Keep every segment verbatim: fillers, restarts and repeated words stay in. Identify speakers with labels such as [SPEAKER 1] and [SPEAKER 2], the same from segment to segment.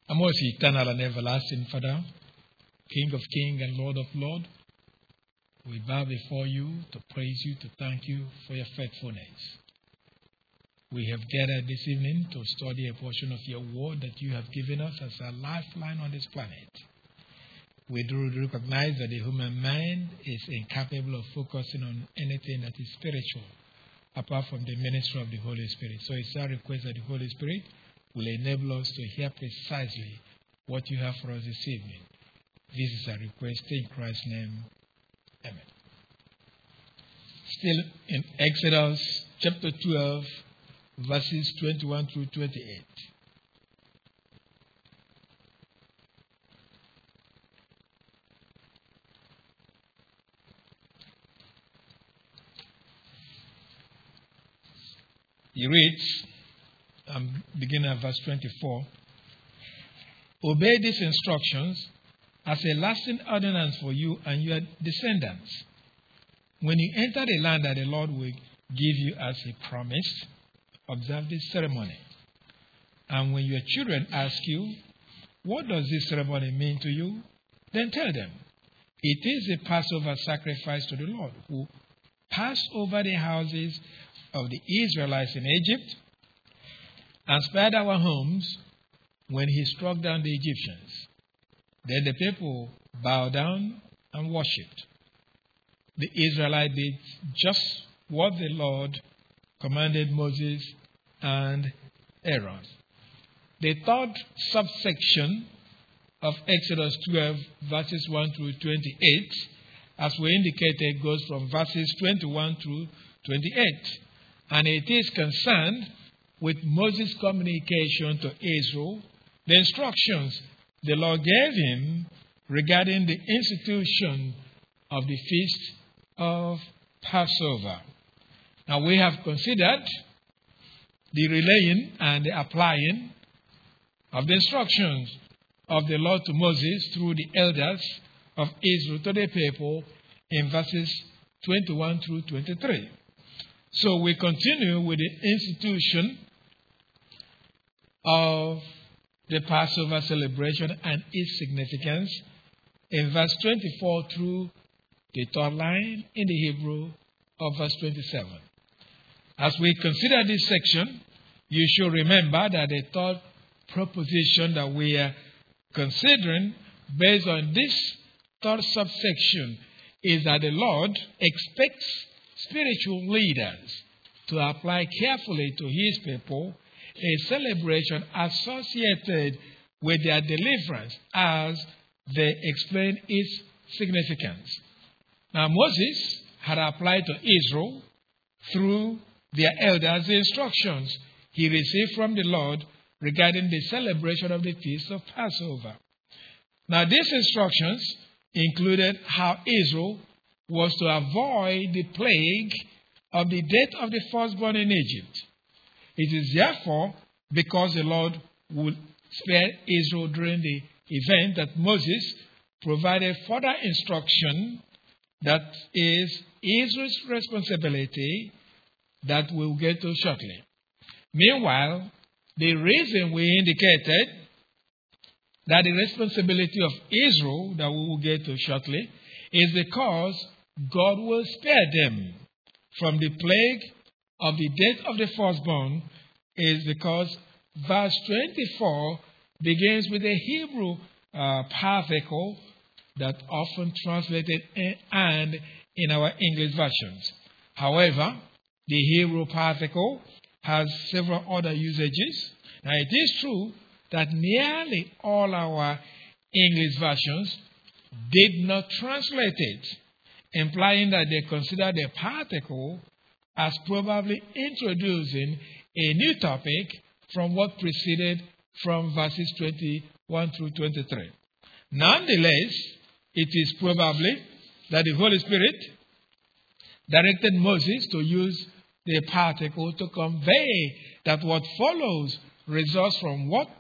[SPEAKER 1] Our most eternal and everlasting Father, King of kings and Lord of lords, we bow before you to praise you, to thank you for your faithfulness. We have gathered this evening to study a portion of your word that you have given us as a lifeline on this planet. We do recognize that the human mind is incapable of focusing on anything that is spiritual, apart from the ministry of the Holy Spirit. So it's our request that the Holy Spirit will enable us to hear precisely what you have for us this evening. This is our request in Christ's name. Amen. Still in Exodus chapter twelve, verses twenty-one through twenty-eight. He reads, I'm beginning at verse twenty-four. Obey these instructions as a lasting ordinance for you and your descendants. When you enter the land that the Lord will give you as He promised, observe this ceremony. And when your children ask you, what does this ceremony mean to you? Then tell them, it is a Passover sacrifice to the Lord, who passed over the houses of the Israelites in Egypt and spared our homes when He struck down the Egyptians. Then the people bowed down and worshipped. The Israelites did just what the Lord commanded Moses and Aaron. The third subsection of Exodus twelve, verses one through twenty-eight, as we indicated, goes from verses twenty-one through twenty-eight. And it is concerned with Moses' communication to Israel, the instructions the Lord gave him regarding the institution of the feast of Passover. Now we have considered the relaying and the applying of the instructions of the Lord to Moses through the elders of Israel to the people in verses twenty-one through twenty-three. So we continue with the institution of the Passover celebration and its significance in verse twenty-four through the third line in the Hebrew of verse twenty-seven. As we consider this section, you should remember that the third proposition that we are considering based on this third subsection is that the Lord expects spiritual leaders to apply carefully to His people a celebration associated with their deliverance as they explain its significance. Now Moses had applied to Israel through their elders the instructions he received from the Lord regarding the celebration of the Feast of Passover. Now these instructions included how Israel was to avoid the plague of the death of the firstborn in Egypt. It is therefore because the Lord would spare Israel during the event that Moses provided further instruction that is Israel's responsibility that we'll get to shortly. Meanwhile, the reason we indicated that the responsibility of Israel that we will get to shortly is because God will spare them from the plague of the death of the firstborn, is because verse twenty-four begins with a Hebrew uh, particle that often translated in, and in our English versions. However, the Hebrew particle has several other usages. Now it is true that nearly all our English versions did not translate it, implying that they consider the particle as probably introducing a new topic from what preceded from verses twenty-one through twenty-three. Nonetheless, it is probably that the Holy Spirit directed Moses to use the particle to convey that what follows results from what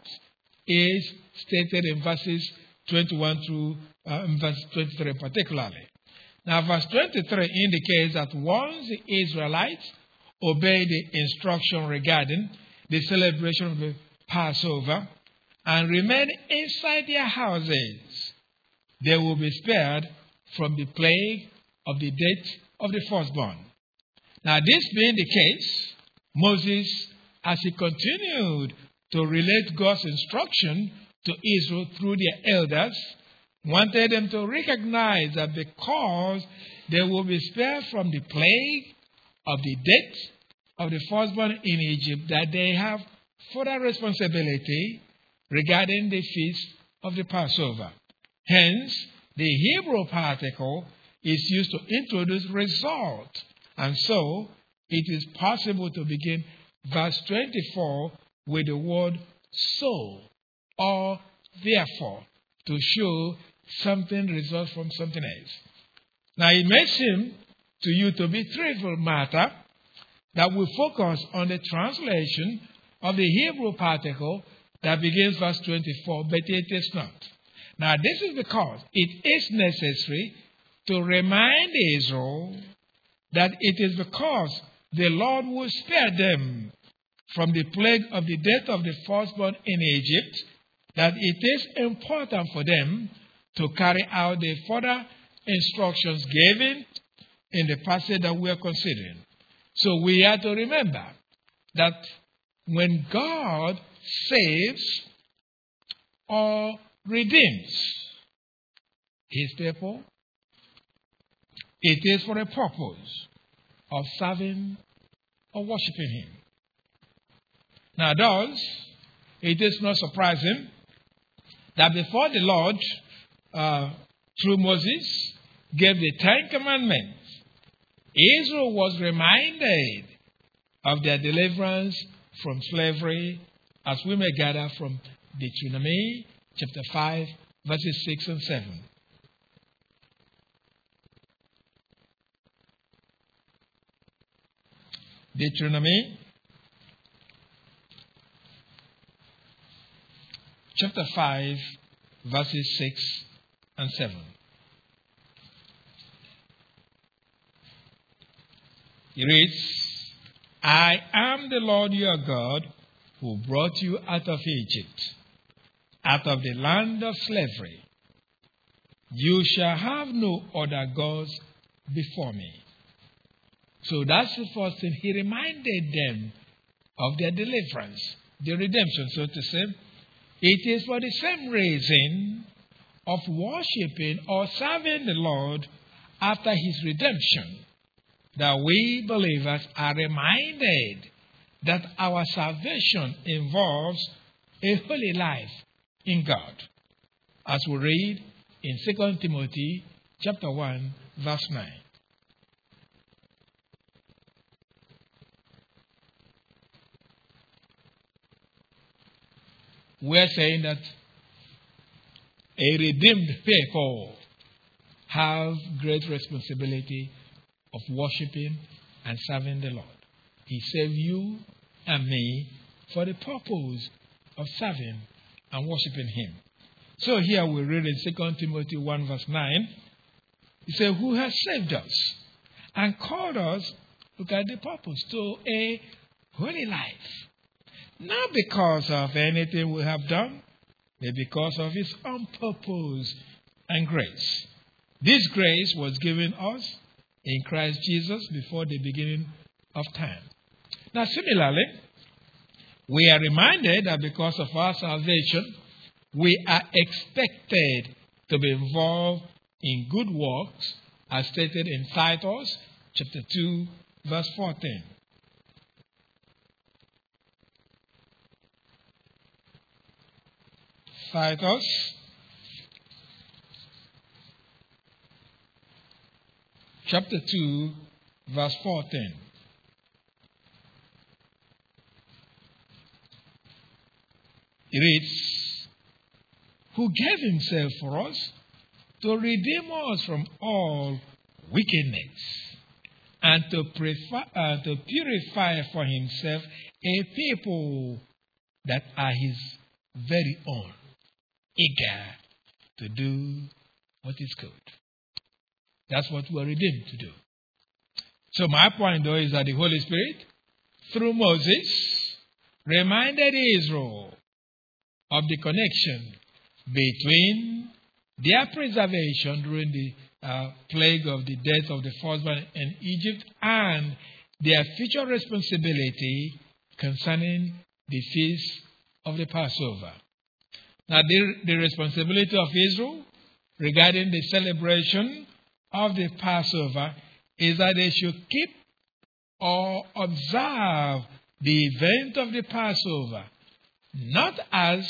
[SPEAKER 1] is stated in verses twenty-one through uh, verse twenty-three particularly. Now, verse twenty-three indicates that once the Israelites obeyed the instruction regarding the celebration of the Passover, and remain inside their houses, they will be spared from the plague of the death of the firstborn. Now, this being the case, Moses, as he continued to relate God's instruction to Israel through their elders, wanted them to recognize that because they will be spared from the plague of the death of the firstborn in Egypt, that they have further responsibility regarding the feast of the Passover. Hence, the Hebrew particle is used to introduce result. And so, it is possible to begin verse twenty-four with the word so or therefore to show something results from something else. Now, it may seem to you to be trivial matter that we focus on the translation of the Hebrew particle that begins verse twenty-four, but it is not. Now, this is because it is necessary to remind Israel that it is because the Lord will spare them from the plague of the death of the firstborn in Egypt that it is important for them to carry out the further instructions given in the passage that we are considering. So we are to remember that when God saves or redeems his people, it is for a purpose of serving or worshiping him. Now, thus, it is not surprising that before the Lord, uh, through Moses, gave the Ten Commandments, Israel was reminded of their deliverance from slavery, as we may gather from Deuteronomy chapter five, verses six and seven. Deuteronomy chapter five, verses six and seven. It reads, I am the Lord your God who brought you out of Egypt, out of the land of slavery. You shall have no other gods before me. So that's the first thing. He reminded them of their deliverance, their redemption, so to say. It is for the same reason of worshiping or serving the Lord after his redemption that we believers are reminded that our salvation involves a holy life in God, as we read in Second Timothy chapter one, verse nine. We're saying that a redeemed people have great responsibility of worshiping and serving the Lord. He saved you and me for the purpose of serving and worshiping him. So here we read in Second Timothy one verse nine, he said, who has saved us and called us, look at the purpose, to a holy life. Not because of anything we have done, but because of his own purpose and grace. This grace was given us in Christ Jesus before the beginning of time. Now, similarly, we are reminded that because of our salvation, we are expected to be involved in good works, as stated in Titus chapter two, verse fourteen. Titus chapter two, verse fourteen. It reads, who gave himself for us to redeem us from all wickedness and to, prefer, uh, to purify for himself a people that are his very own, eager to do what is good. That's what we are redeemed to do. So my point, though, is that the Holy Spirit, through Moses, reminded Israel of the connection between their preservation during the uh, plague of the death of the firstborn in Egypt and their future responsibility concerning the feast of the Passover. Now, the, the responsibility of Israel regarding the celebration of the Passover is that they should keep or observe the event of the Passover, not as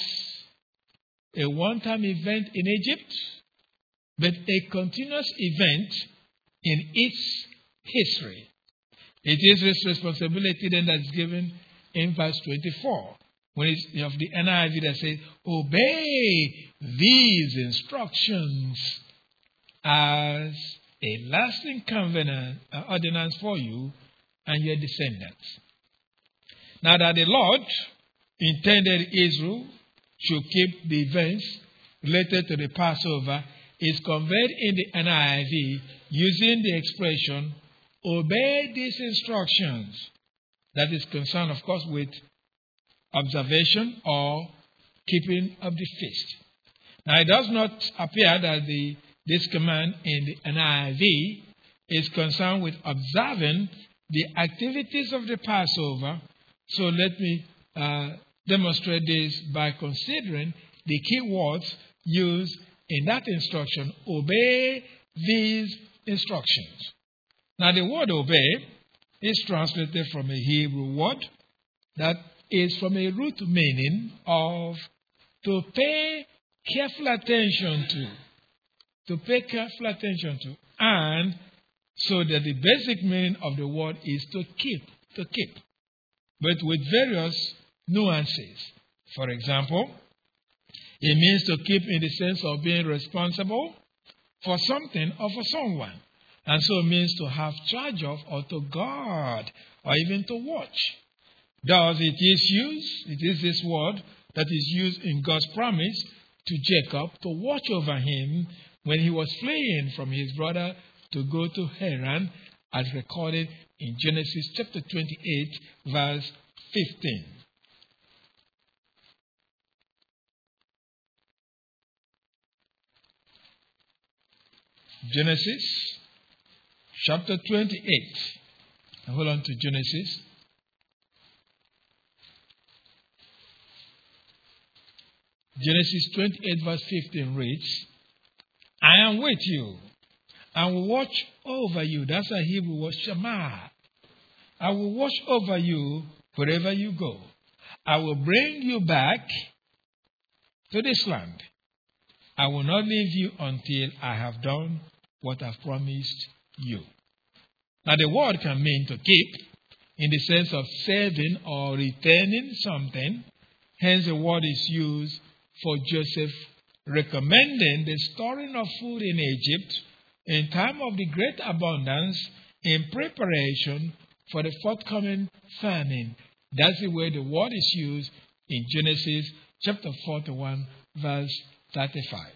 [SPEAKER 1] a one-time event in Egypt, but a continuous event in its history. It is this responsibility then that's given in verse twenty-four, when it's of the N I V that says, obey these instructions as a lasting covenant, uh, ordinance for you and your descendants. Now that the Lord intended Israel should keep the events related to the Passover is conveyed in the N I V using the expression, obey these instructions. That is concerned, of course, with observation or keeping of the feast. Now, it does not appear that the, this command in the N I V is concerned with observing the activities of the Passover. So let me uh, demonstrate this by considering the key words used in that instruction, obey these instructions. Now, the word obey is translated from a Hebrew word that is from a root meaning of to pay careful attention to. To pay careful attention to. And so that the basic meaning of the word is to keep, to keep, but with various nuances. For example, it means to keep in the sense of being responsible for something or for someone. And so it means to have charge of or to guard or even to watch. Thus it is used, it is this word that is used in God's promise to Jacob to watch over him when he was fleeing from his brother to go to Haran, as recorded in Genesis chapter twenty-eight, verse fifteen. Genesis chapter twenty-eight. Hold on to Genesis. Genesis twenty-eight, verse fifteen reads, I am with you, and will watch over you. That's a Hebrew word, Shema. I will watch over you wherever you go. I will bring you back to this land. I will not leave you until I have done what I've promised you. Now, the word can mean to keep in the sense of saving or retaining something. Hence, the word is used for Joseph recommending the storing of food in Egypt in time of the great abundance in preparation for the forthcoming famine. That's the way the word is used in Genesis chapter forty-one, verse thirty-five.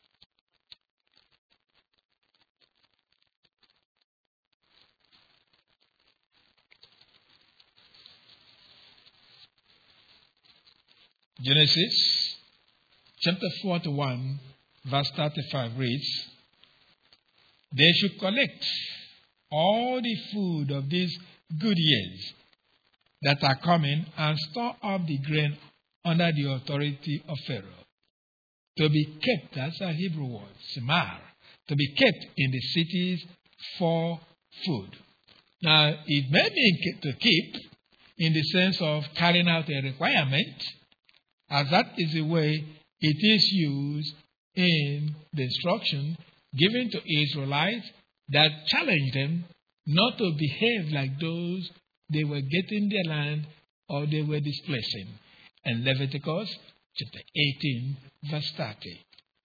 [SPEAKER 1] Genesis chapter forty-one, verse thirty-five reads, they should collect all the food of these good years that are coming and store up the grain under the authority of Pharaoh. To be kept, that's a Hebrew word, simar, to be kept in the cities for food. Now, it may mean to keep in the sense of carrying out a requirement, as that is the way it is used in the instruction given to Israelites that challenged them not to behave like those they were getting their land or they were displacing. And Leviticus chapter eighteen, verse thirty.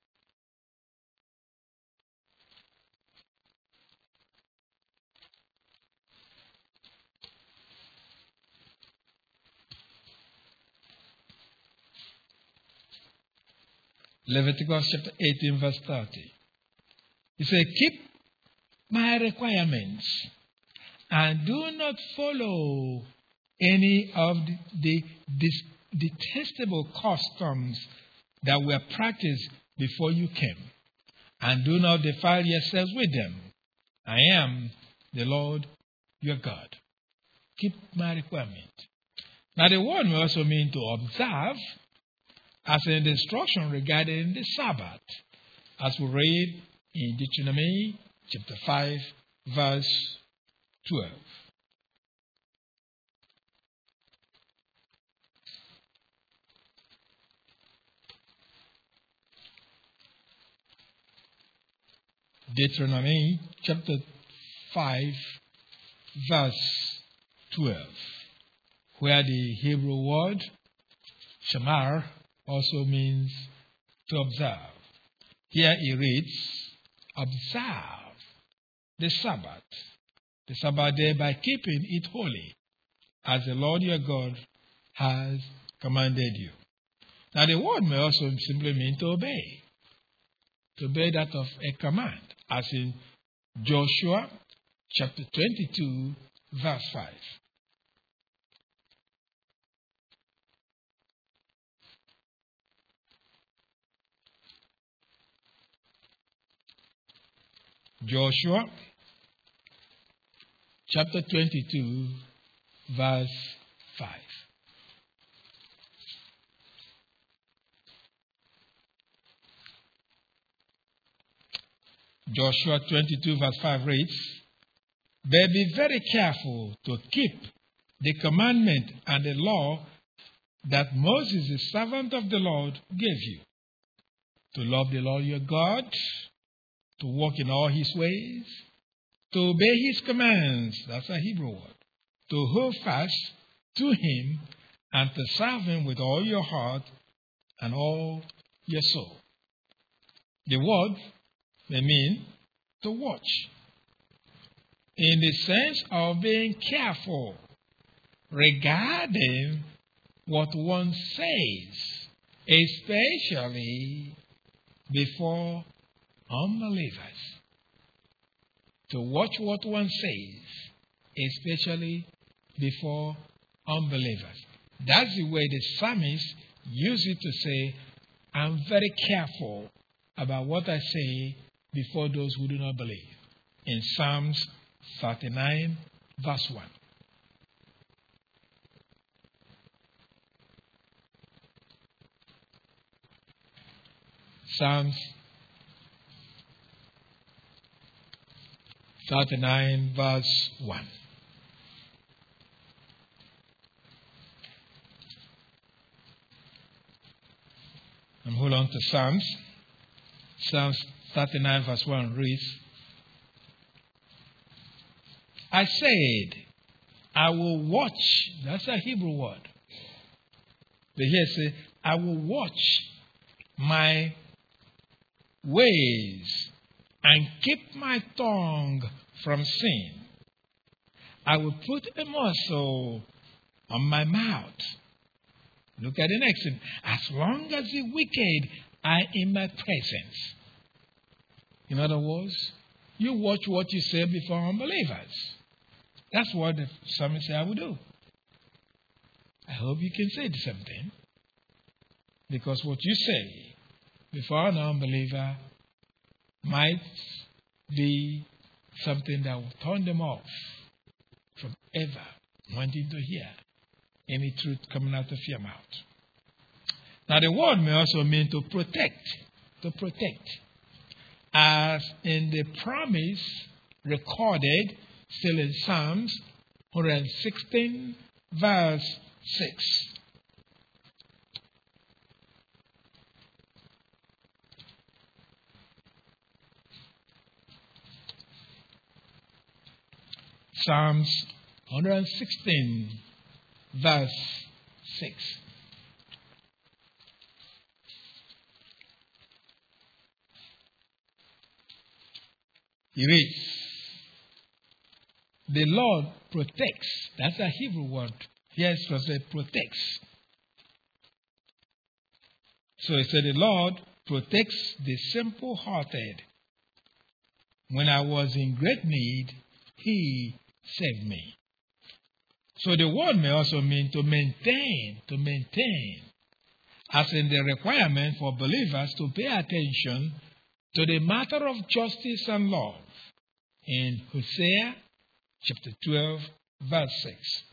[SPEAKER 1] Leviticus chapter eighteen, verse thirty. He said, keep my requirements and do not follow any of the, the dis, detestable customs that were practiced before you came, and do not defile yourselves with them. I am the Lord your God. Keep my requirement. Now the word may also mean to observe, as in the instruction regarding the Sabbath, as we read in Deuteronomy chapter five, verse twelve. Deuteronomy chapter five, verse twelve, where the Hebrew word shamar also means to observe. Here it reads, observe the Sabbath, the Sabbath day, by keeping it holy, as the Lord your God has commanded you. Now the word may also simply mean to obey, to obey that of a command, as in Joshua chapter twenty-two, verse five. Joshua chapter twenty-two, verse five. Joshua twenty-two, verse five reads, but be very careful to keep the commandment and the law that Moses, the servant of the Lord, gave you, to love the Lord your God, to walk in all his ways, to obey his commands, that's a Hebrew word, to hold fast to him, and to serve him with all your heart and all your soul. The word may mean to watch, in the sense of being careful regarding what one says, especially before unbelievers. To watch what one says, especially before unbelievers. That's the way the psalmist used it to say, I'm very careful about what I say before those who do not believe. In Psalms thirty-nine, verse one. Psalms thirty-nine, verse one. And hold on to Psalms. Psalms thirty-nine, verse one reads, I said, I will watch. That's a Hebrew word. But here it says, I will watch my ways and keep my tongue from sin. I will put a muzzle on my mouth. Look at the next one. As long as the wicked are in my presence. In other words, you watch what you say before unbelievers. That's what the psalmist said I will do. I hope you can say the same thing. Because what you say before an unbeliever might be something that will turn them off from ever wanting to hear any truth coming out of your mouth. Now the word may also mean to protect. To protect. As in the promise recorded still in Psalms one sixteen, verse six. Psalms one sixteen, verse six. He reads, the Lord protects. That's a Hebrew word. Here it's translated protects. So it said, the Lord protects the simple-hearted. When I was in great need, he saved me. So the word may also mean to maintain, to maintain, as in the requirement for believers to pay attention to the matter of justice and love in Hosea chapter twelve, verse six.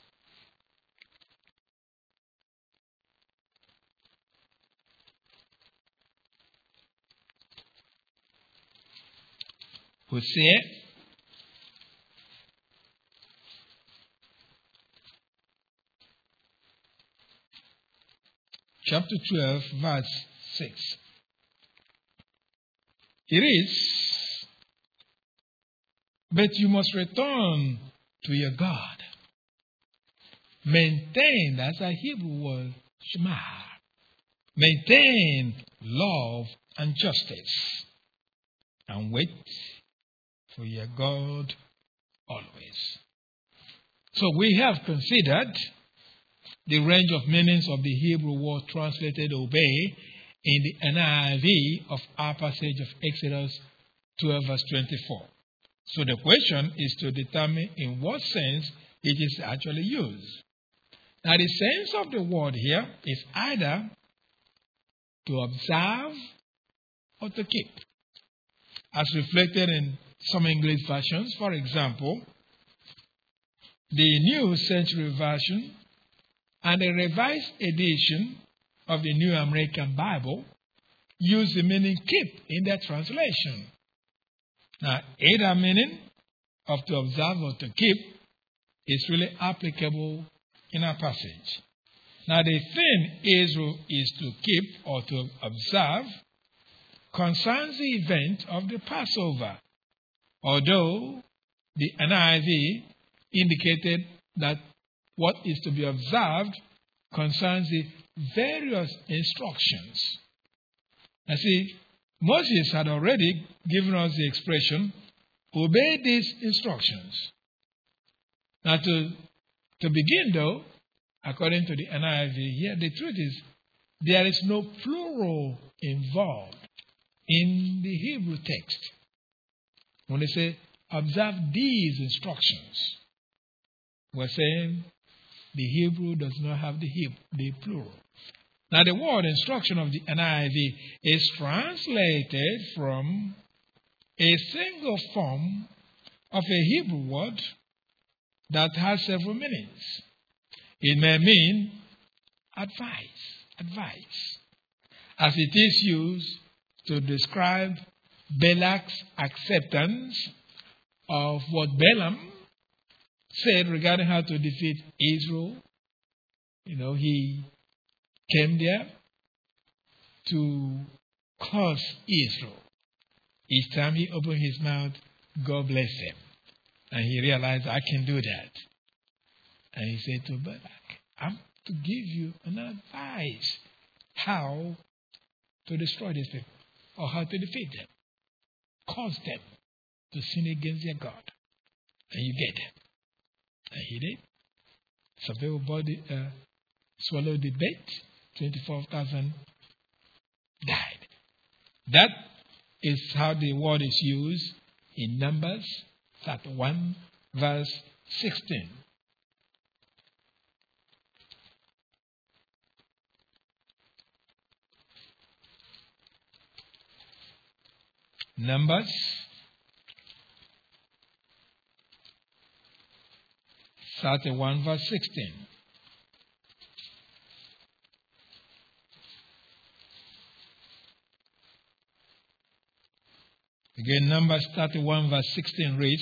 [SPEAKER 1] Hosea chapter twelve, verse six. It is, but you must return to your God. Maintain, that's a Hebrew word, Shema. Maintain love and justice. And wait for your God always. So we have considered the range of meanings of the Hebrew word translated obey in the N I V of our passage of Exodus twelve, verse twenty-four. So the question is to determine in what sense it is actually used. Now the sense of the word here is either to observe or to keep, as reflected in some English versions. For example, the New Century Version and a revised edition of the New American Bible use the meaning keep in their translation. Now, either meaning of to observe or to keep is really applicable in our passage. Now, the thing Israel is to keep or to observe concerns the event of the Passover, although the N I V indicated that what is to be observed concerns the various instructions. Now see, Moses had already given us the expression, obey these instructions. Now to, to begin though, according to the N I V here, the truth is there is no plural involved in the Hebrew text. When they say, observe these instructions, we're saying the Hebrew does not have the, Hebrew, the plural. Now, the word instruction of the N I V is translated from a single form of a Hebrew word that has several meanings. It may mean advice, advice, as it is used to describe Balak's acceptance of what Balaam said regarding how to defeat Israel. You know, he came there to curse Israel. Each time he opened his mouth, God bless him. And he realized, I can do that. And he said to Balak, I'm to give you an advice how to destroy these people or how to defeat them. Cause them to sin against their God. And you get them. And he did. Some people body, uh, swallowed the bait. twenty-four thousand died. That is how the word is used in Numbers thirty-one, verse sixteen. Numbers thirty-one, verse sixteen. Again, Numbers thirty-one, verse sixteen reads,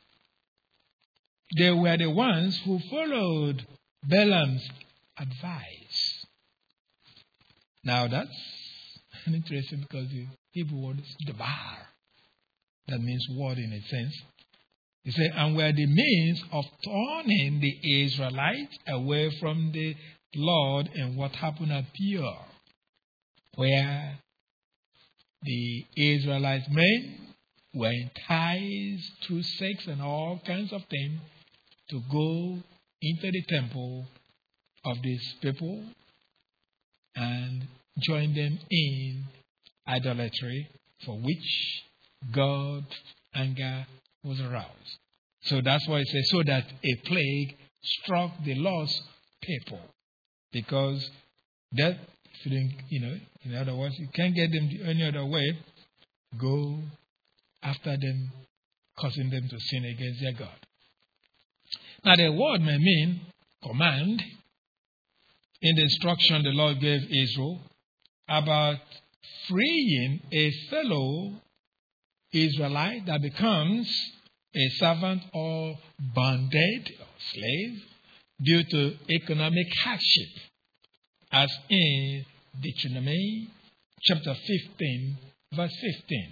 [SPEAKER 1] they were the ones who followed Balaam's advice. Now that's interesting because the Hebrew word is dabar. That means word in a sense. He said, and were the means of turning the Israelites away from the Lord and what happened at Peor, where the Israelites men were enticed through sex and all kinds of things to go into the temple of these people and join them in idolatry, for which God's anger was aroused. So that's why it says, so that a plague struck the lost people because that, you know, in other words, you can't get them any other way. Go after them, causing them to sin against their God. Now, the word may mean command in the instruction the Lord gave Israel about freeing a fellow Israelite that becomes a servant or bonded or slave due to economic hardship, as in Deuteronomy chapter fifteen, verse fifteen.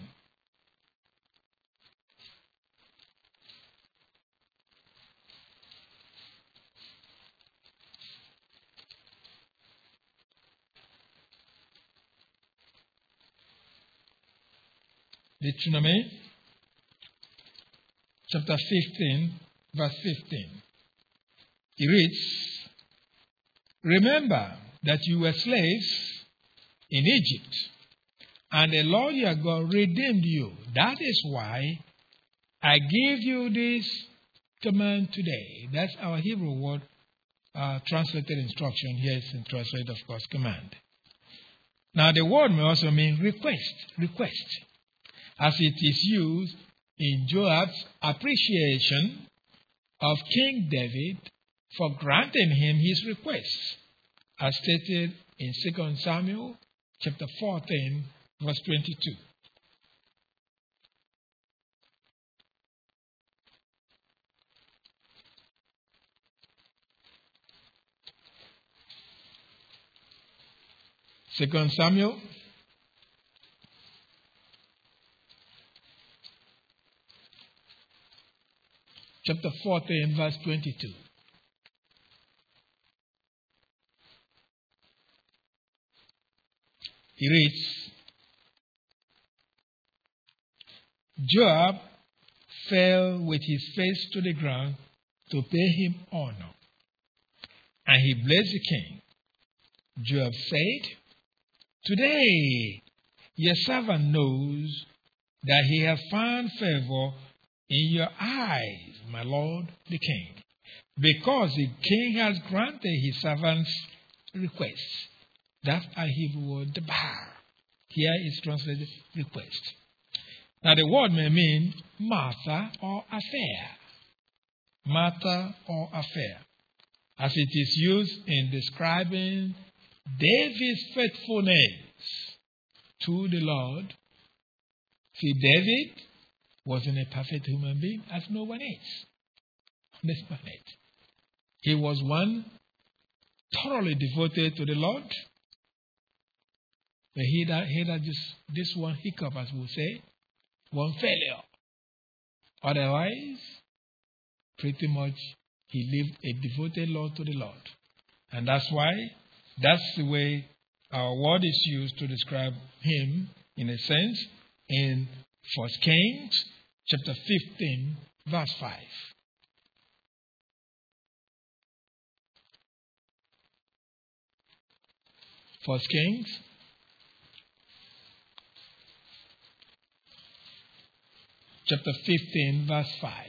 [SPEAKER 1] Deuteronomy chapter fifteen, verse fifteen. It reads, "Remember that you were slaves in Egypt, and the Lord your God redeemed you. That is why I give you this command today." That's our Hebrew word, uh, translated instruction. Here it's translated, of course, command. Now, the word may also mean request, request, as it is used in Joab's appreciation of King David for granting him his requests, as stated in Second Samuel chapter fourteen, verse twenty-two. Second Samuel chapter fourteen, verse twenty-two. He reads, "Joab fell with his face to the ground to pay him honor, and he blessed the king. Joab said, 'Today your servant knows that he has found favor in your eyes, my lord the king, because the king has granted his servant's request.'" That's a Hebrew word, dabar. Here is translated request. Now, the word may mean matter or affair. Matter or affair, as it is used in describing David's faithfulness to the Lord. See, David wasn't a perfect human being, as no one is on this planet. He was one thoroughly devoted to the Lord. But he had, he had just this one hiccup, as we'll say, one failure. Otherwise, pretty much he lived a devoted life to the Lord. And that's why, that's the way our word is used to describe him, in a sense, in First Kings chapter fifteen, verse five. First Kings chapter fifteen, verse five.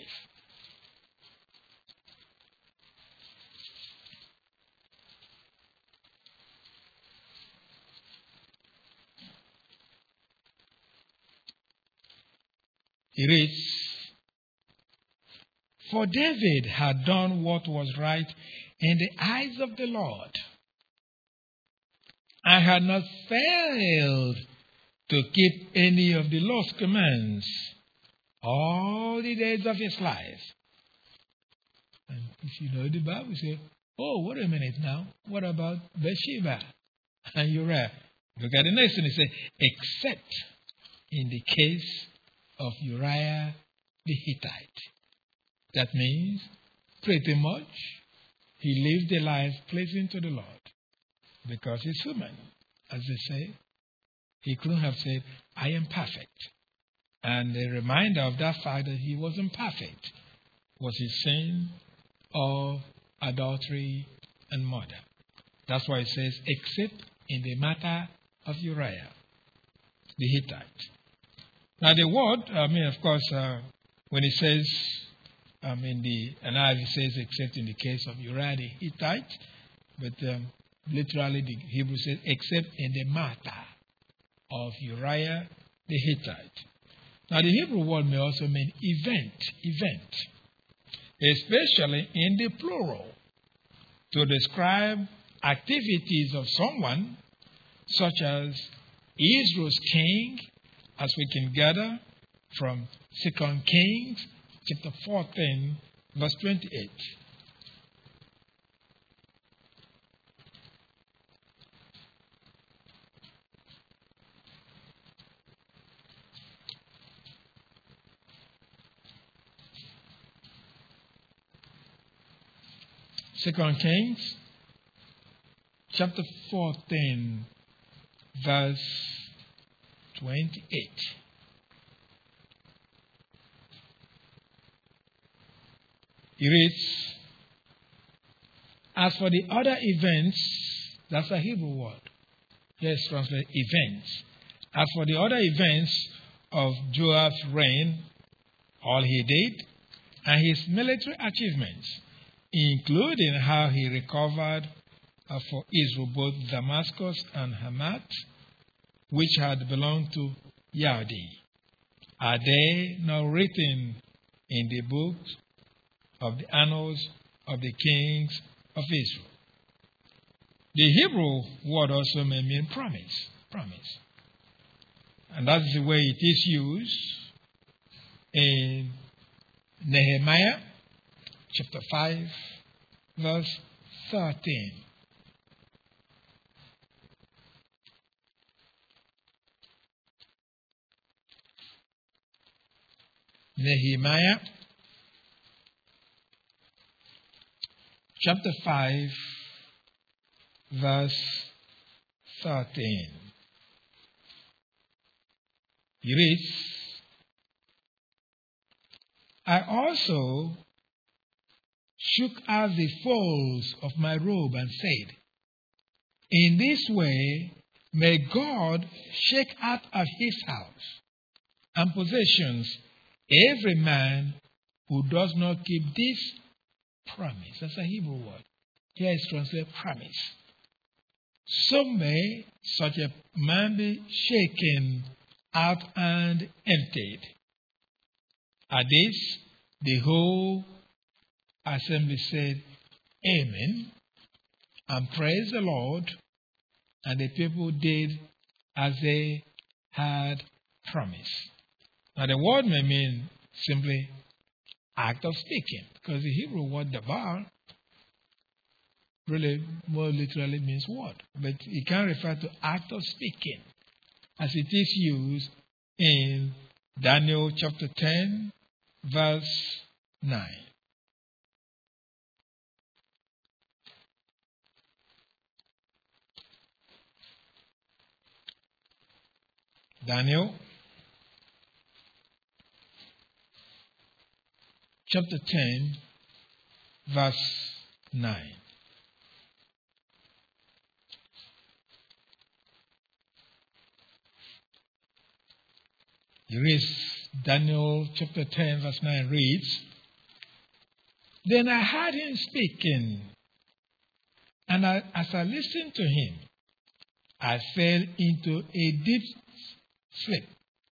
[SPEAKER 1] It reads, "For David had done what was right in the eyes of the Lord, and had not failed to keep any of the Lord's commands all the days of his life." And if you know the Bible, say, "Oh, wait a minute now. What about Bathsheba and Uriah?" Look at the next one. It says, "Except in the case of Uriah the Hittite." That means, pretty much, he lived a life pleasing to the Lord, because he's human, as they say. He couldn't have said, "I am perfect." And a reminder of that fact that he wasn't perfect was his sin of adultery and murder. That's why it says, "Except in the matter of Uriah the Hittite." Now, the word, I mean, of course, uh, when it says Um, in the N I V says, except in the case of Uriah the Hittite, but um, literally the Hebrew says, except in the matter of Uriah the Hittite. Now, the Hebrew word may also mean event, event, especially in the plural, to describe activities of someone, such as Israel's king, as we can gather from Second Kings chapter fourteen, verse twenty-eight. Second Kings chapter fourteen, verse twenty-eight. It reads, as for the other events, that's a Hebrew word. Yes, translate events. As for the other events of Joab's reign, all he did, and his military achievements, including how he recovered uh, for Israel both Damascus and Hamath, which had belonged to Yaudi, are they not written in the books of the annals of the kings of Israel? The Hebrew word also may mean promise, promise. And that's the way it is used in Nehemiah chapter five, verse thirteen. Nehemiah chapter five, verse thirteen. It reads, I also shook out the folds of my robe and said, in this way may God shake out of his house and possessions every man who does not keep this promise. That's a Hebrew word. Here is translated promise. So may such a man be shaken out and emptied. At this, the whole assembly said, Amen, and praise the Lord. And the people did as they had promised. Now, the word may mean simply act of speaking, because the Hebrew word dabar really more literally means word. But it can refer to act of speaking, as it is used in Daniel chapter ten, verse nine. Daniel chapter ten, verse nine. It reads, Daniel chapter ten, verse nine reads, Then I heard him speaking, and I, as I listened to him, I fell into a deep sleep,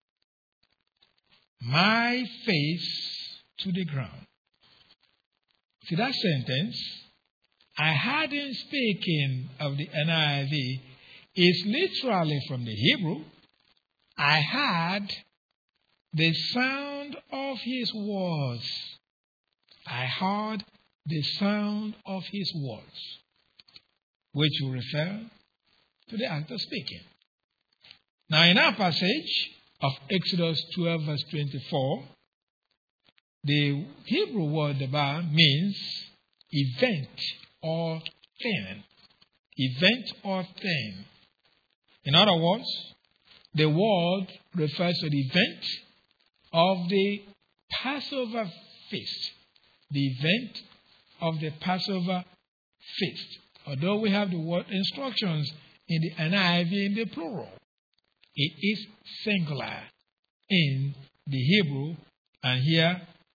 [SPEAKER 1] my face to the ground. See that sentence? I heard him speaking of the N I V is literally from the Hebrew. I heard the sound of his words. I heard the sound of his words, which will refer to the act of speaking. Now, in our passage of Exodus twelve, verse twenty-four, the Hebrew word dabar means event or thing. Event or thing. In other words, the word refers to the event of the Passover feast. The event of the Passover feast. Although we have the word instructions in the N I V in the plural, it is singular in the Hebrew, and here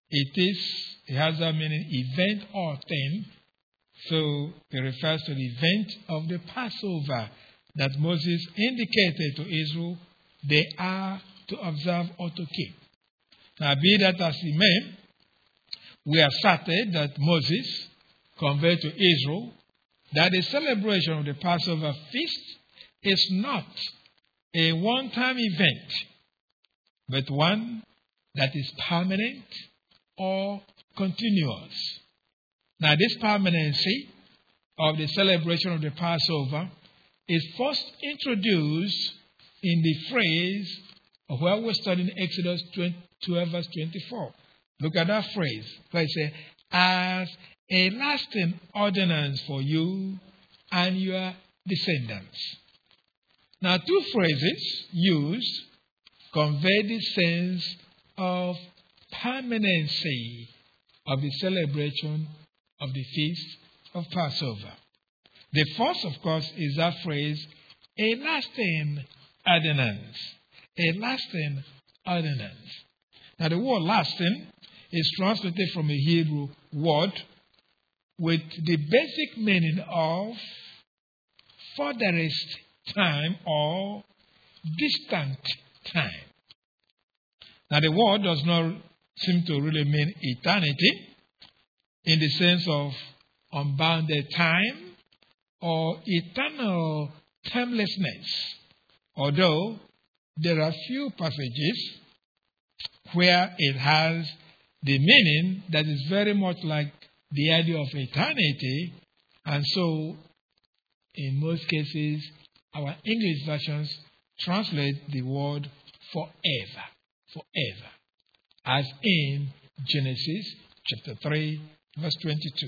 [SPEAKER 1] It is, it has that meaning event or thing. So it refers to the event of the Passover that Moses indicated to Israel they are to observe or to keep. Now, be that as it may, we have stated that Moses conveyed to Israel that the celebration of the Passover feast is not a one-time event, but one that is permanent or continuous. Now, this permanency of the celebration of the Passover is first introduced in the phrase of where we're studying Exodus twelve, verse twenty-four. Look at that phrase where it says, as a lasting ordinance for you and your descendants. Now, two phrases used convey the sense of permanency of the celebration of the Feast of Passover. The first, of course, is that phrase, a lasting ordinance. A lasting ordinance. Now, the word lasting is translated from a Hebrew word with the basic meaning of furthest time or distant time. Now, the word does not seem to really mean eternity in the sense of unbounded time or eternal timelessness, although there are few passages where it has the meaning that is very much like the idea of eternity, and so in most cases our English versions translate the word forever, forever, as in Genesis chapter three, verse twenty-two.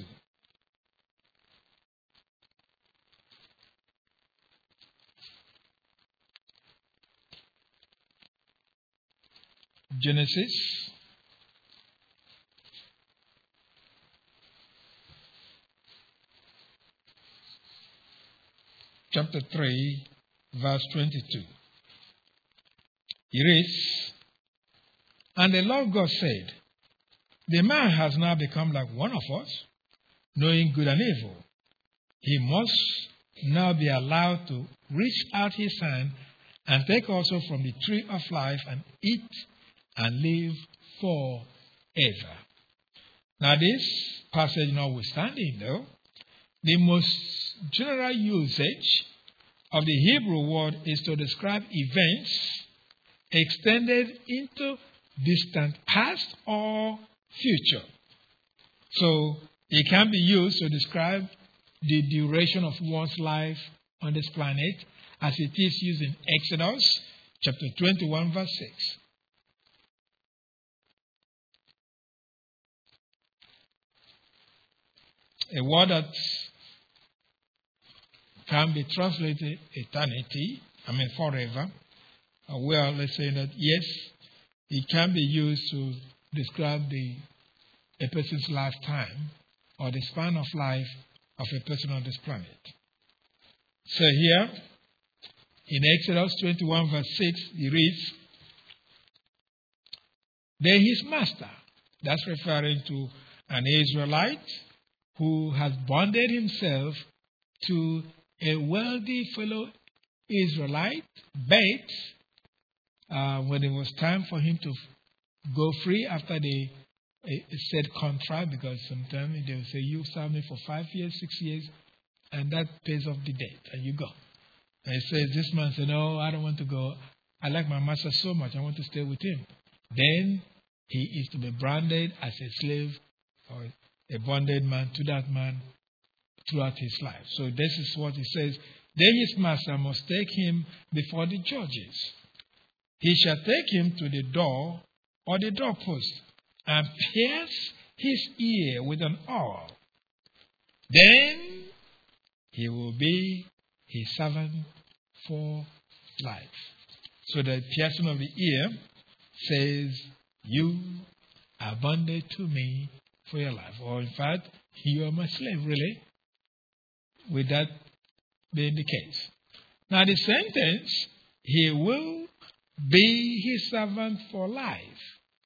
[SPEAKER 1] Genesis chapter three, verse twenty-two. It reads, and the Lord God said, the man has now become like one of us, knowing good and evil. He must now be allowed to reach out his hand and take also from the tree of life and eat and live forever. Now, this passage notwithstanding, though, the most general usage of the Hebrew word is to describe events extended into distant past or future. So, it can be used to describe the duration of one's life on this planet, as it is used in Exodus chapter twenty-one, verse six. A word that can be translated eternity, I mean forever. Uh, well, let's say that yes, it can be used to describe the a person's lifetime or the span of life of a person on this planet. So here, in Exodus twenty-one, verse six, it reads, then his master, that's referring to an Israelite who has bonded himself to a wealthy fellow Israelite, but uh, when it was time for him to go free after the a, a said contract, because sometimes they will say, you serve me for five years, six years, and that pays off the debt, and you go. And he says, this man said, no, I don't want to go. I like my master so much, I want to stay with him. Then he is to be branded as a slave or a bonded man to that man throughout his life. So this is what he says. Then his master must take him before the judges. He shall take him to the door or the doorpost and pierce his ear with an awl. Then he will be his servant for life. So the piercing of the ear says, you are bonded to me for your life. Or in fact, you are my slave, really. With that being the case. Now the sentence, he will be his servant for life,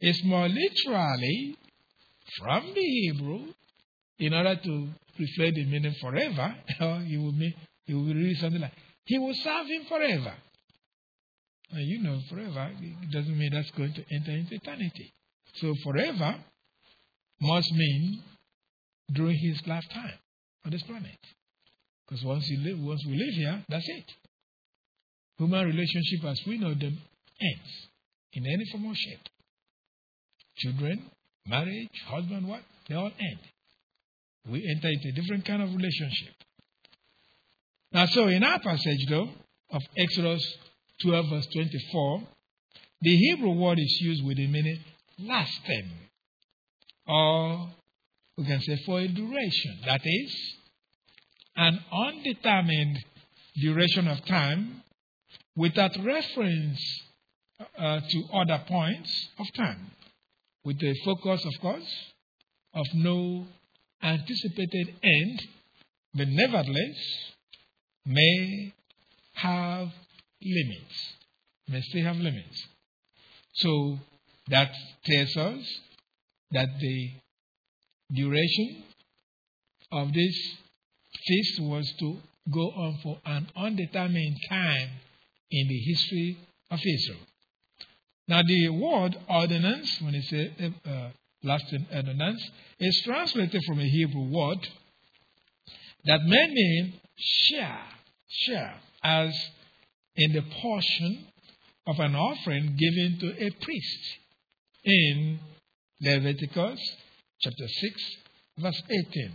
[SPEAKER 1] is more literally from the Hebrew in order to reflect the meaning forever. He will mean, he will read something like, he will serve him forever. And you know, forever, it doesn't mean that's going to enter into eternity. So forever must mean during his lifetime on this planet. Because once you live, once we live here, that's it. Human relationship as we know them ends in any form or shape. Children, marriage, husband, wife, they all end. We enter into a different kind of relationship. Now, so in our passage, though, of Exodus twelve, verse twenty-four, the Hebrew word is used with the meaning lasting, or we can say for a duration. That is, an undetermined duration of time without reference uh, to other points of time, with the focus, of course, of no anticipated end, but nevertheless may have limits, may still have limits. So that tells us that the duration of this feast was to go on for an undetermined time in the history of Israel. Now the word ordinance, when it says uh, lasting ordinance, is translated from a Hebrew word that may mean share, share, as in the portion of an offering given to a priest in Leviticus chapter six, verse eighteen.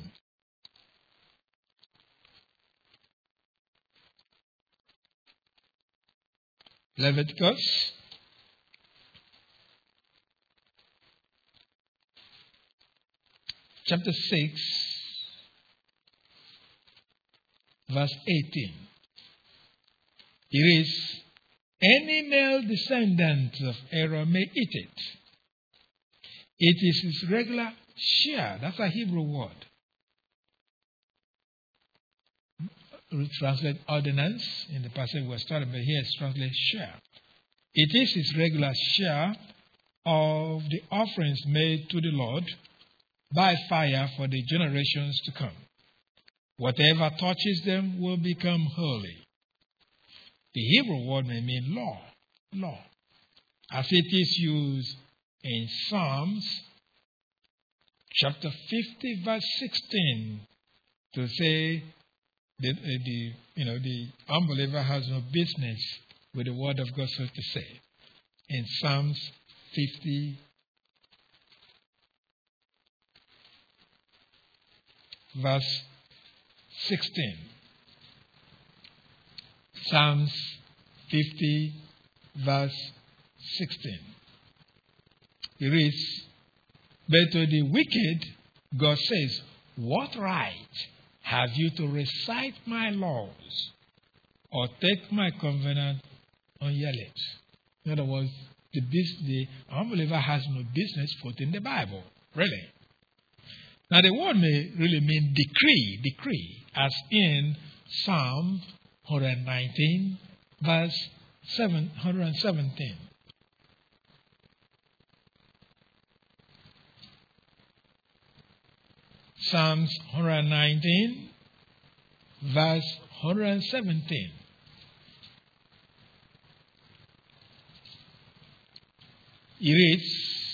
[SPEAKER 1] Leviticus chapter six, verse eighteen. It is, any male descendant of Aaron may eat it. It is his regular share. That's a Hebrew word. We translate ordinance in the passage we started, but here it's translated share. It is his regular share of the offerings made to the Lord by fire for the generations to come. Whatever touches them will become holy. The Hebrew word may mean law, law, as it is used in Psalms chapter fifty, verse sixteen, to say that uh, the you know the unbeliever has no business with the word of God, so to say. In Psalms fifty, verse sixteen. Psalms fifty, verse sixteen. It reads, but to the wicked, God says, what right have you to recite my laws or take my covenant on your lips? In other words, the, the unbeliever has no business quoting the Bible, really. Now, the word may really mean decree, decree, as in Psalm one nineteen, verse seven hundred seventeen. Psalms one nineteen, verse one seventeen. It reads,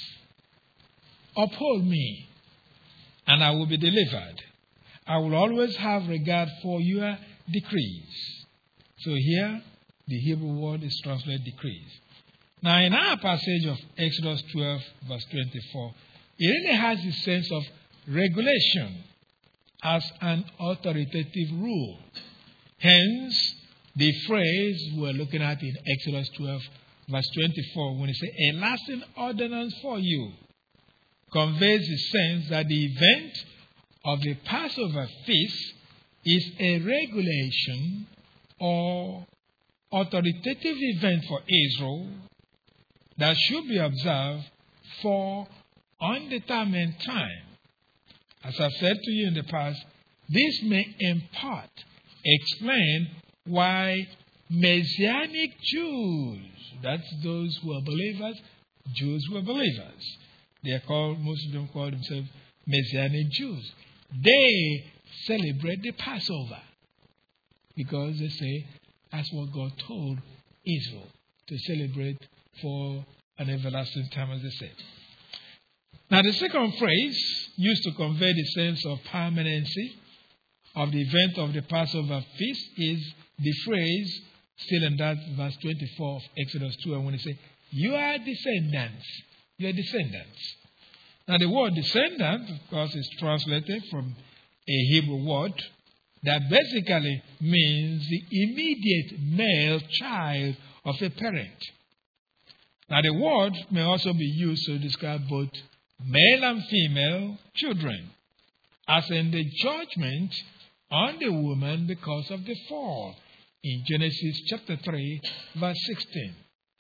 [SPEAKER 1] uphold me, and I will be delivered. I will always have regard for your decrees. So here, the Hebrew word is translated decrees. Now, in our passage of Exodus twelve, verse twenty-four, it really has the sense of regulation as an authoritative rule. Hence, the phrase we're looking at in Exodus twelve, verse twenty-four, when it says, a lasting ordinance for you, conveys the sense that the event of the Passover feast is a regulation or authoritative event for Israel that should be observed for undetermined time. As I've said to you in the past, this may in part explain why Messianic Jews, that's those who are believers, Jews were believers. They are called, most of them call themselves Messianic Jews. They celebrate the Passover because they say that's what God told Israel to celebrate for an everlasting time, as they say. Now, the second phrase used to convey the sense of permanency of the event of the Passover feast is the phrase still in that verse twenty-four of Exodus two, and when they say, "You are descendants," you are descendants. Now, the word descendant, of course, is translated from a Hebrew word that basically means the immediate male child of a parent. Now, the word may also be used to describe both male and female children, as in the judgment on the woman because of the fall in Genesis chapter three, verse sixteen.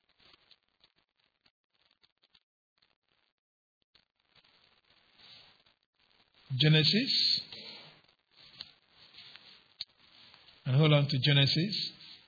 [SPEAKER 1] Genesis, and hold on to Genesis.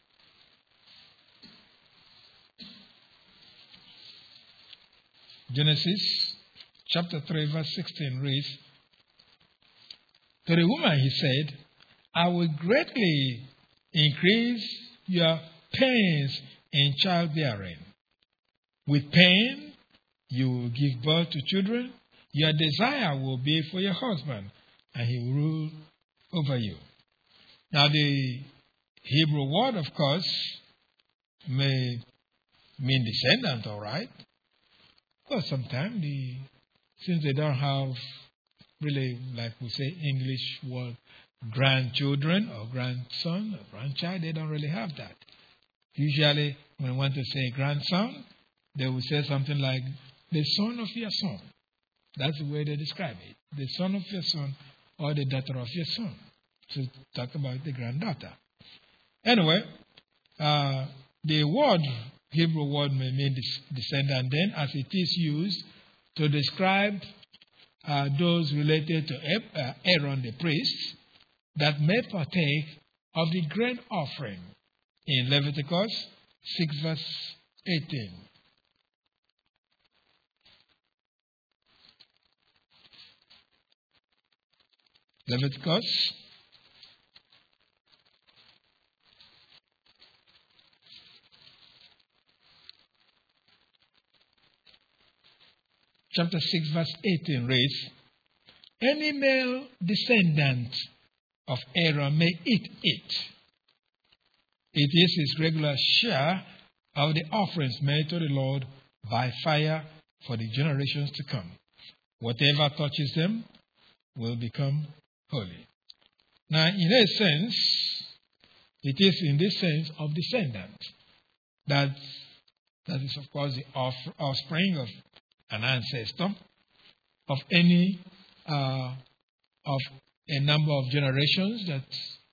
[SPEAKER 1] Genesis chapter three, verse sixteen reads, "To the woman he said, I will greatly increase your pains in childbearing. With pain you will give birth to children. Your desire will be for your husband, and he will rule over you." Now, the Hebrew word, of course, may mean descendant, all right? But sometimes, the, since they don't have really, like we say, English word, grandchildren or grandson or grandchild, they don't really have that. Usually, when we want to say grandson, they will say something like, the son of your son. That's the way they describe it. The son of your son or the daughter of your son. To talk about the granddaughter. Anyway, uh, the word, Hebrew word may mean descendant then, as it is used to describe uh, those related to Aaron the priest that may partake of the grain offering in Leviticus six, verse eighteen. Leviticus chapter six, verse eighteen reads, "Any male descendant of Aaron may eat it. It is his regular share of the offerings made to the Lord by fire for the generations to come. Whatever touches them will become holy." Now, in a sense, it is in this sense of descendant that that is, of course, the offspring of an ancestor of any uh, of a number of generations that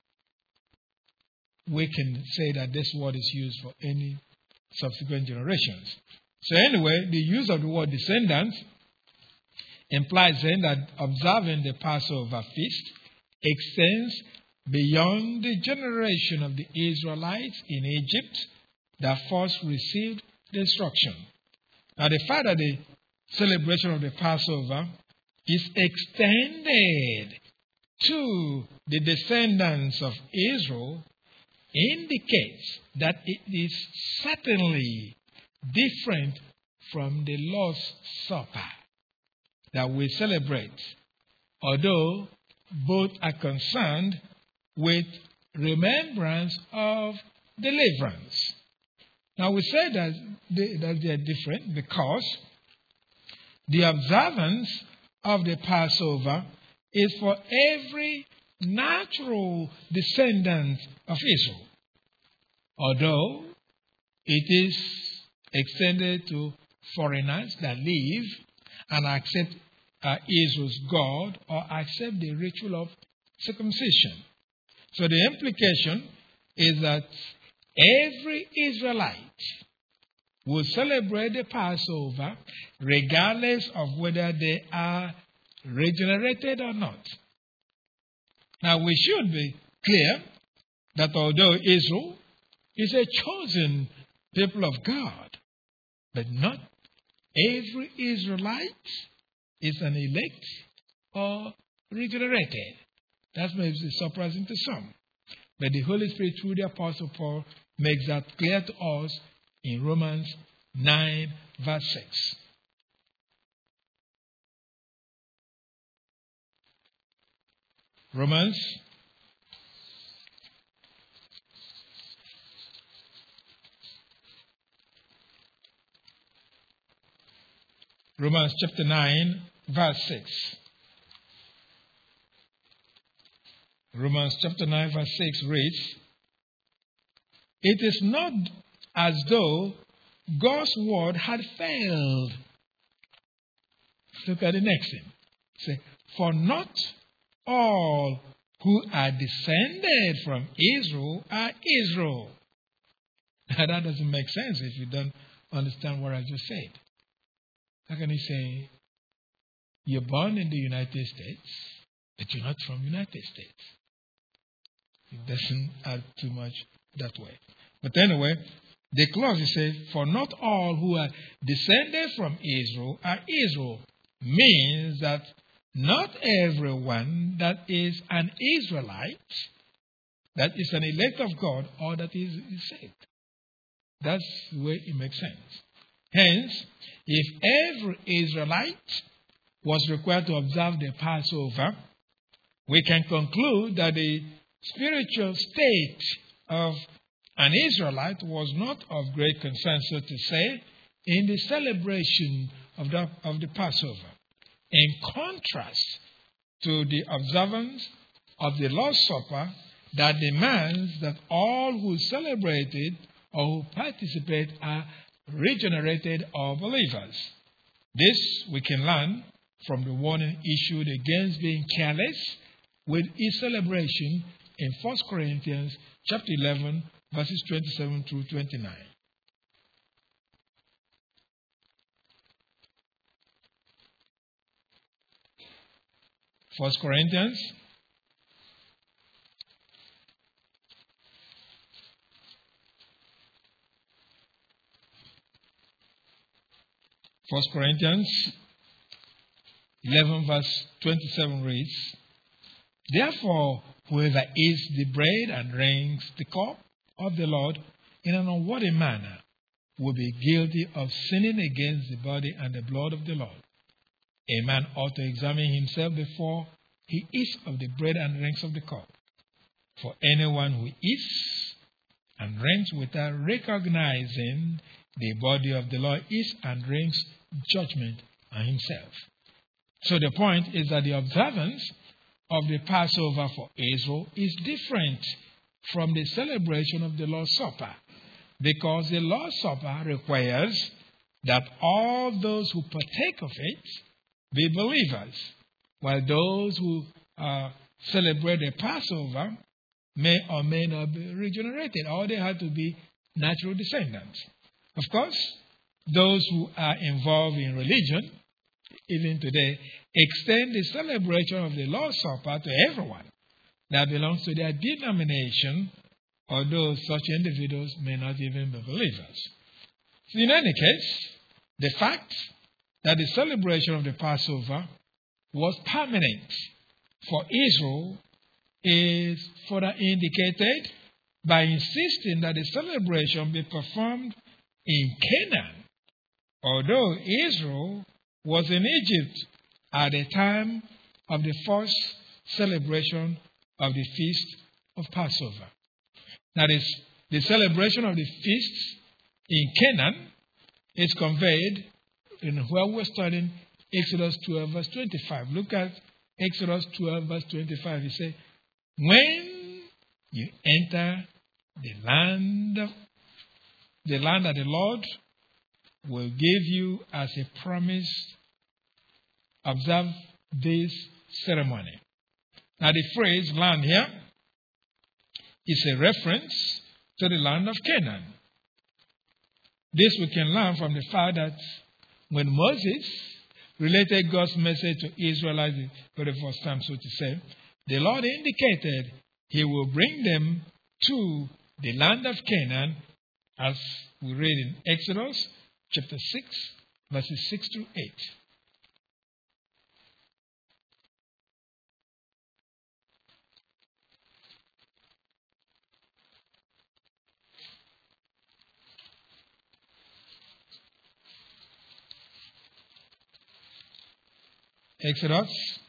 [SPEAKER 1] we can say that this word is used for any subsequent generations. So anyway, the use of the word descendant implies then that observing the Passover feast extends beyond the generation of the Israelites in Egypt that first received the instruction. Now, the fact that the celebration of the Passover is extended to the descendants of Israel indicates that it is certainly different from the Lord's Supper that we celebrate, although both are concerned with remembrance of deliverance. Now, we say that they, that they are different because the observance of the Passover is for every natural descendant of Israel, although it is extended to foreigners that live and accept uh, Israel's God or accept the ritual of circumcision. So the implication is that every Israelite will celebrate the Passover regardless of whether they are regenerated or not. Now, we should be clear that although Israel is a chosen people of God, but not every Israelite is an elect or regenerated. That may be surprising to some. But the Holy Spirit, through the Apostle Paul, makes that clear to us in Romans nine, verse six. Romans Romans chapter nine, verse six. Romans chapter nine, verse six reads, "It is not as though God's word had failed." Look at the next thing. Say, "For not all who are descended from Israel are Israel." Now that doesn't make sense if you don't understand what I just said. How can you say, you're born in the United States, but you're not from the United States? It doesn't add too much that way. But anyway, the clause it says, "For not all who are descended from Israel are Israel," means that not everyone that is an Israelite, that is an elect of God, or that is, is saved. That's the way it makes sense. Hence, if every Israelite was required to observe the Passover, we can conclude that the spiritual state of an Israelite was not of great concern, so to say, in the celebration of the, of the Passover. In contrast to the observance of the Lord's Supper that demands that all who celebrate it or who participate are regenerated or believers. This we can learn from the warning issued against being careless with its celebration in First Corinthians chapter eleven, verses twenty-seven through twenty-nine. First Corinthians First Corinthians eleven, verse twenty-seven reads, "Therefore, whoever eats the bread and drinks the cup of the Lord in an unworthy manner will be guilty of sinning against the body and the blood of the Lord. A man ought to examine himself before he eats of the bread and drinks of the cup. For anyone who eats and drinks without recognizing the body of the Lord eats and drinks judgment on himself." So the point is that the observance of the Passover for Israel is different from the celebration of the Lord's Supper, because the Lord's Supper requires that all those who partake of it be believers, while those who uh, celebrate the Passover may or may not be regenerated, or they have to be natural descendants. Of course, those who are involved in religion, even today, extend the celebration of the Lord's Supper to everyone that belongs to their denomination, although such individuals may not even be believers. So in any case, the fact that the celebration of the Passover was permanent for Israel is further indicated by insisting that the celebration be performed in Canaan, although Israel was in Egypt at the time of the first celebration of the Feast of Passover. That is, the celebration of the feasts in Canaan is conveyed in where we're studying Exodus twelve, verse twenty-five. Look at Exodus twelve, verse twenty-five. He says, "When you enter the land, the land that the Lord will give you as a promise, observe this ceremony." Now the phrase land here is a reference to the land of Canaan. This we can learn from the fact that when Moses related God's message to Israelites for the first time, so to say, the Lord indicated he will bring them to the land of Canaan, as we read in Exodus chapter six, verses six through eight. Exodus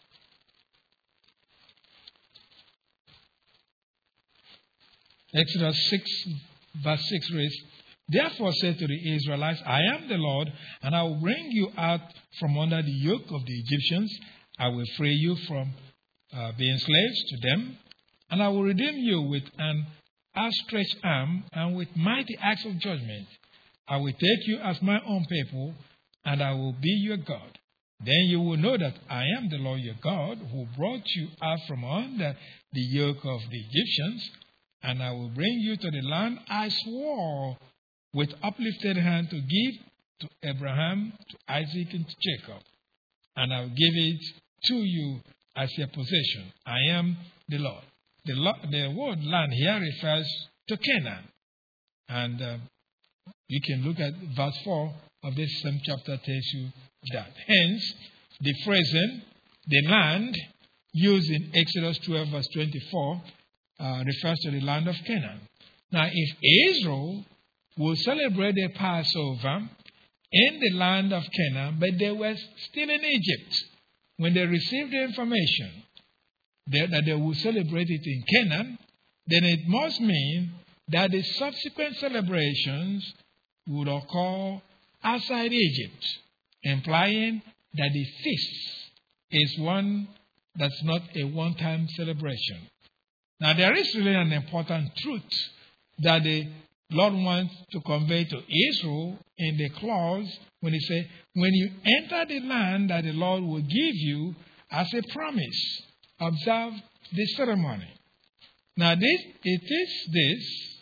[SPEAKER 1] Exodus six, verse six reads, Therefore said to the Israelites, I am the Lord, and I will bring you out from under the yoke of the Egyptians. I will free you from uh, being slaves to them, and I will redeem you with an outstretched arm and with mighty acts of judgment. I will take you as my own people, and I will be your God. Then you will know that I am the Lord your God, who brought you out from under the yoke of the Egyptians, and I will bring you to the land I swore with uplifted hand to give to Abraham, to Isaac, and to Jacob. And I will give it to you as your possession. I am the Lord. The, Lord, the word land here refers to Canaan. And uh, you can look at verse four of this same chapter tells you that. Hence, the phrasing, the land, used in Exodus twelve, verse twenty-four, uh, refers to the land of Canaan. Now, if Israel will celebrate the Passover in the land of Canaan, but they were still in Egypt when they received the information that, that they will celebrate it in Canaan, then it must mean that the subsequent celebrations would occur outside Egypt, implying that the feast is one that's not a one-time celebration. Now, there is really an important truth that the Lord wants to convey to Israel in the clause when he says, when you enter the land that the Lord will give you as a promise, observe the ceremony. Now, this, it is this,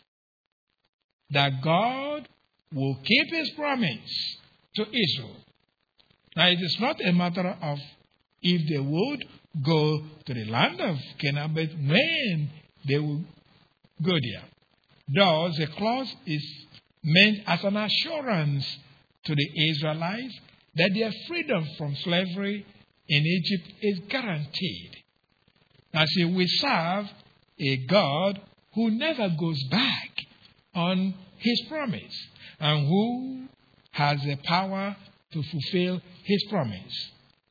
[SPEAKER 1] that God will keep his promise to Israel. Now, it is not a matter of if they would go to the land of Canaan, but when they will go there. Thus, the clause is meant as an assurance to the Israelites that their freedom from slavery in Egypt is guaranteed. Now, see, we serve a God who never goes back on his promise and who has the power to fulfill his promise.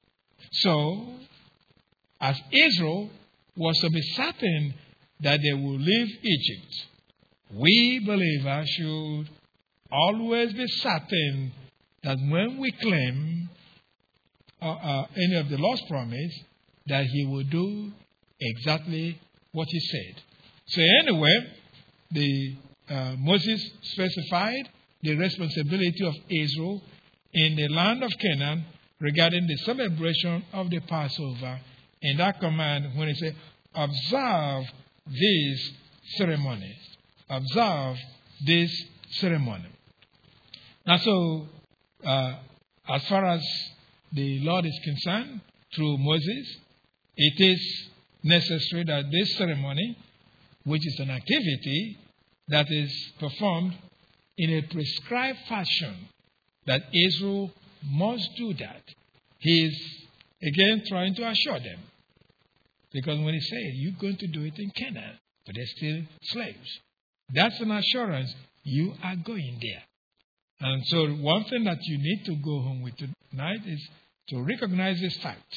[SPEAKER 1] So, as Israel was to be certain that they will leave Egypt, we believers should always be certain that when we claim uh, uh, any of the Lord's promise, that he will do exactly what he said. So anyway, the uh, Moses specified the responsibility of Israel in the land of Canaan regarding the celebration of the Passover. In that command, when he said, observe these ceremonies. Observe this ceremony. Now, so, uh, as far as the Lord is concerned, through Moses, it is necessary that this ceremony, which is an activity that is performed in a prescribed fashion, that Israel must do that. He is, again, trying to assure them. Because when he said, you're going to do it in Canaan, but they're still slaves. That's an assurance you are going there. And so one thing that you need to go home with tonight is to recognize this fact.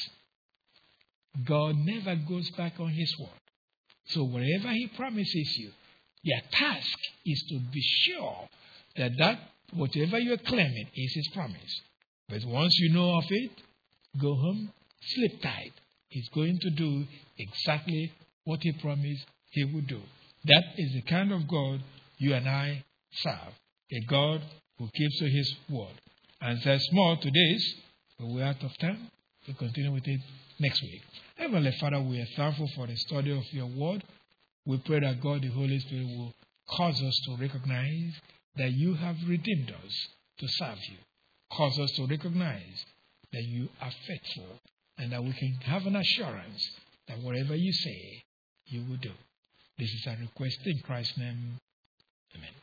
[SPEAKER 1] God never goes back on his word. So wherever he promises you, your task is to be sure that, that whatever you're claiming is his promise. But once you know of it, go home, sleep tight. He's going to do exactly what he promised he would do. That is the kind of God you and I serve. A God who keeps to his word. And there's more to this, but we're out of time. We'll continue with it next week. Heavenly Father, we are thankful for the study of your word. We pray that God, the Holy Spirit, will cause us to recognize that you have redeemed us to serve you. Cause us to recognize that you are faithful and that we can have an assurance that whatever you say, you will do. This is our request in Christ's name. Amen.